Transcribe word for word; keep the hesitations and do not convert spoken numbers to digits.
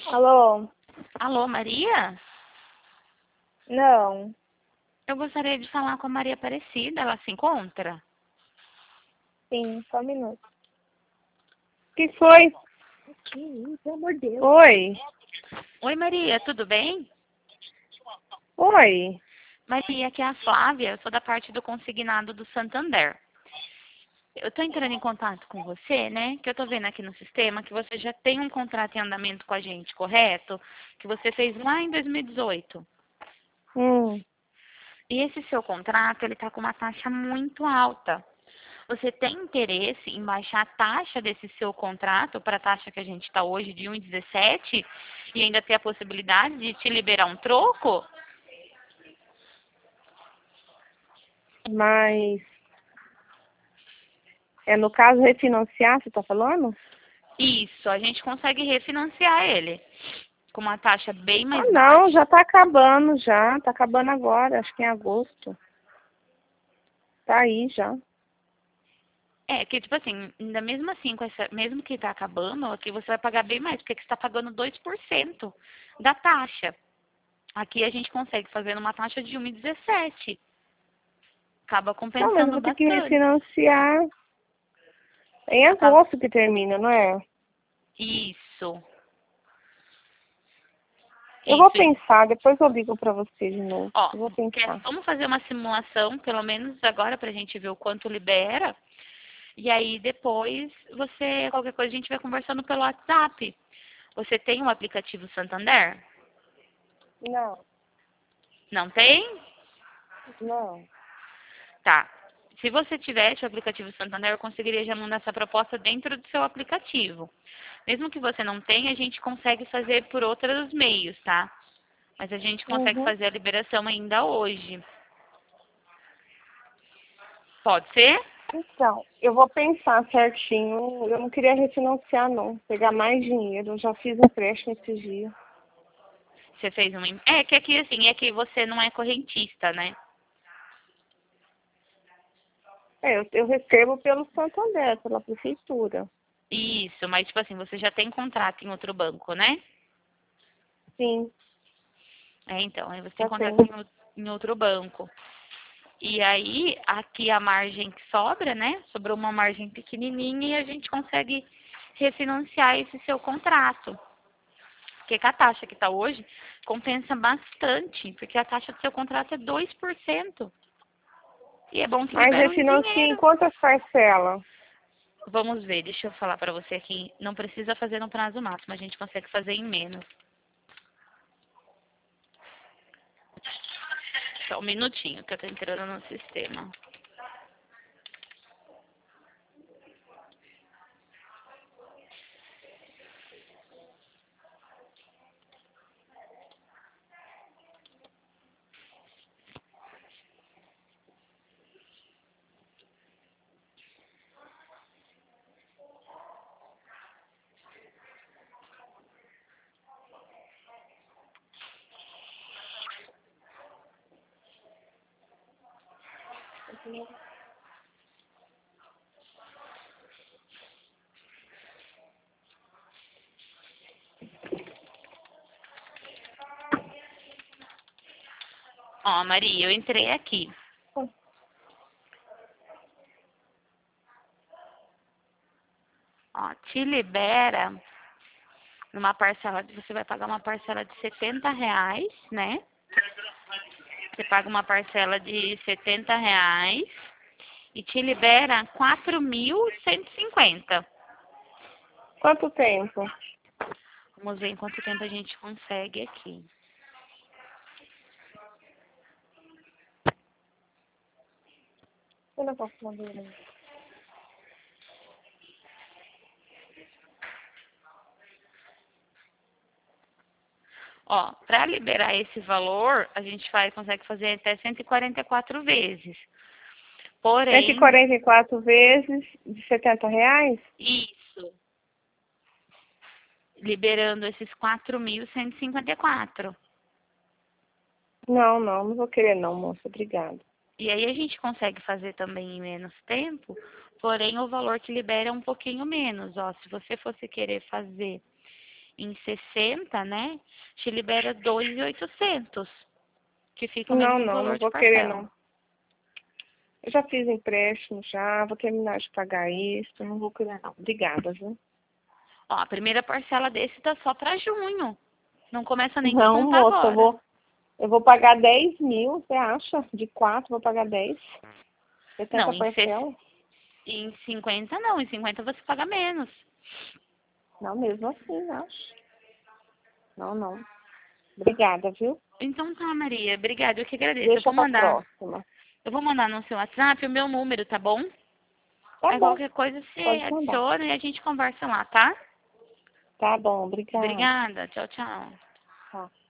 Alô? Alô, Maria? Não. Eu gostaria de falar com a Maria Aparecida. Ela se encontra? Sim, só um minuto. O que foi? Ih, pelo amor de Deus. Oi. Oi, Maria, tudo bem? Oi. Maria, aqui é a Flávia. Eu sou da parte do consignado do Santander. Eu tô entrando em contato com você, né? Que eu tô vendo aqui no sistema que você já tem um contrato em andamento com a gente, correto? Que você fez lá em dois mil e dezoito. Hum. E esse seu contrato, ele tá com uma taxa muito alta. Você tem interesse em baixar a taxa desse seu contrato para a taxa que a gente está hoje de um vírgula dezessete e ainda ter a possibilidade de te liberar um troco? Mas é no caso refinanciar, você tá falando? Isso, a gente consegue refinanciar ele com uma taxa bem Ah, mais não, baixa. já tá acabando já. Tá acabando agora, acho que em agosto. Tá aí já. É, que tipo assim, ainda mesmo assim, com essa, mesmo que está acabando, aqui você vai pagar bem mais, porque aqui você está pagando dois por cento da taxa. Aqui a gente consegue fazer numa taxa de um vírgula dezessete. Acaba Não, mas eu compensando vou ter que bastante. refinanciar em Acaba... agosto que termina, não é? Isso. Eu vou Isso. pensar, depois eu ligo pra você de novo. Ó, Eu vou quer, pensar. vamos fazer uma simulação, pelo menos agora, pra gente ver o quanto libera. E aí depois você, qualquer coisa, a gente vai conversando pelo WhatsApp. Você tem o aplicativo Santander? Não, Não tem? não. Tá. Se você tivesse o aplicativo Santander, eu conseguiria já mandar essa proposta dentro do seu aplicativo. Mesmo que você não tenha, a gente consegue fazer por outros meios, tá? Mas a gente consegue Uhum. fazer a liberação ainda hoje. Pode ser? Então, eu vou pensar certinho. Eu não queria refinanciar, não. Pegar mais dinheiro. Eu já fiz empréstimo esses dias. Você fez uma. É que aqui, assim, é que você não é correntista, né? É, eu, eu recebo pelo Santander, pela prefeitura. Isso, mas tipo assim, você já tem contrato em outro banco, né? Sim, É, então, aí você tem já contrato tenho. em, ou- em outro banco. E aí, aqui a margem que sobra, né? Sobrou uma margem pequenininha e a gente consegue refinanciar esse seu contrato. Porque com a taxa que está hoje, compensa bastante, porque a taxa do seu contrato é dois por cento. E é bom que Mas libera um refinancia em dinheiro. quantas parcelas? Vamos ver, deixa eu falar para você aqui. Não precisa fazer no prazo máximo, a gente consegue fazer em menos. Só um minutinho que eu tô entrando no sistema. Ó, Maria, eu entrei aqui. Ó, te libera numa parcela, de- você vai pagar uma parcela de setenta reais, né? Você paga uma parcela de setenta reais e te libera quatro mil cento e cinquenta. Quanto tempo? Vamos ver em quanto tempo a gente consegue aqui. Eu não posso mandar ele. Ó, para liberar esse valor, a gente vai, consegue fazer até cento e quarenta e quatro vezes. cento e Porém, quarenta e quatro vezes de setenta reais? isso, liberando esses quatro mil cento e cinquenta e quatro. Não, não, não vou querer não, moça. Obrigada. E aí a gente consegue fazer também em menos tempo, porém o valor que libera é um pouquinho menos. Ó, se você fosse querer fazer em sessenta, né? Te libera dois mil e oitocentos, que fica o Não, mesmo não, não valor de vou querer, parcela. não. Eu já fiz empréstimo, já, vou terminar de pagar isso, não vou querer, não. Obrigada, viu? Ó, a primeira parcela desse tá só para junho. Não começa nem a Não, contar moça, eu agora. vou, eu vou pagar dez mil, você acha? De quatro, vou pagar dez. Não, setenta em, ses- parcelas? em cinquenta não, em cinquenta você paga menos. Não, mesmo assim, acho. Não, não. Obrigada, viu? Então tá, Maria, obrigada, eu que agradeço. Eu Deixa vou pra mandar, próxima. eu vou mandar no seu WhatsApp o meu número, tá bom? Tá Aí bom, qualquer coisa você pode mandar. adiciona e a gente conversa lá, tá? Tá bom, obrigada. Obrigada, tchau, tchau. Tá.